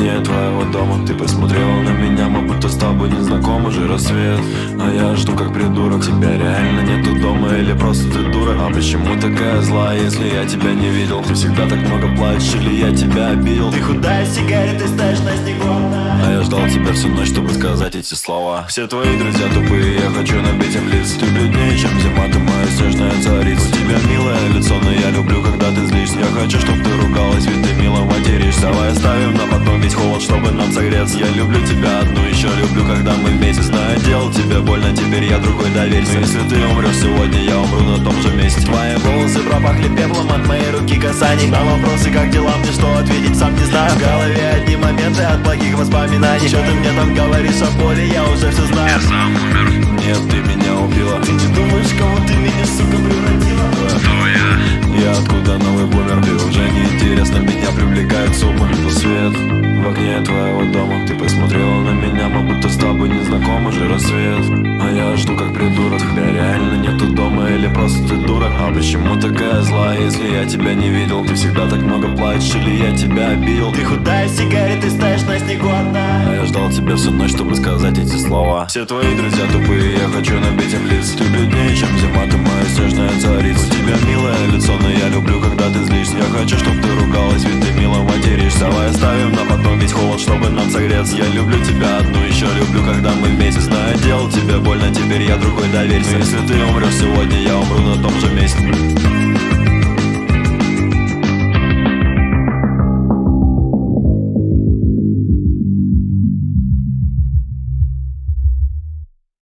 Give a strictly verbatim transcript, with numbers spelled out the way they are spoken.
окне твоего дома ты посмотрела на меня, мы будто с тобой не знакомы, уже рассвет. А я жду как придурок, тебя реально нету дома или просто ты дура? А почему такая злая, если я тебя не видел? Ты всегда так много плачешь или я тебя обидел? Ты худая сигарета, стоишь на снегу. А я ждал тебя всю ночь, чтобы сказать эти слова. Все твои друзья тупые, я хочу набить им лиц. Ты бледнее, чем зима, ты моя снежная царица. У тебя милое лицо, но я люблю, когда ты злишься. Я хочу, чтобы ты ругалась, ведь ты мило материшься. Давай оставим на потом весь холод, чтобы нам согреться. Я люблю тебя одну, еще люблю, когда мы вместе. Знаю, делал тебе больно, теперь я другой, доверься. Но если ты умрешь сегодня, я умру на том же месте. Твои волосы пропахли пеплом от моей руки касаний. На вопросы, как дела, мне что ответить, сам не знаю. В голове одни моменты от плохих воспоминаний. Что ты мне там говоришь о боли, я уже все знаю. Я сам умер. Нет, ты меня убила. Ты не думаешь, кого ты меня, сука, превратила? Кто я? Я откуда новый бумер? Ты уже не интересно, меня привлекает сумма. Свет в окне твоего дома ты посмотрела на меня, мы будто с тобой не знакомы, уже рассвет. А я жду как придурок, тебя реально нету дома или просто ты дура? А почему такая злая, если я тебя не видел? Ты всегда так много плачешь или я тебя обидел? Ты худая сигарета, стоишь на снегу одна. А я ждал тебя всю ночь, чтобы сказать эти слова. Все твои друзья тупые, я хочу набить им лиц. Ты бледнее, чем зима, ты моя снежная царица. У тебя милое лицо, но я люблю, когда ты злишься. Я хочу, чтобы ты ругалась, ведь ты мило материшься. Давай оставим на потом весь холод, чтобы нам согреться. Я люблю тебя одну, еще люблю, когда мы вместе. Знаю, делал тебе больно, теперь я другой, доверься. Но если ты умрешь сегодня, я умру на том же месте.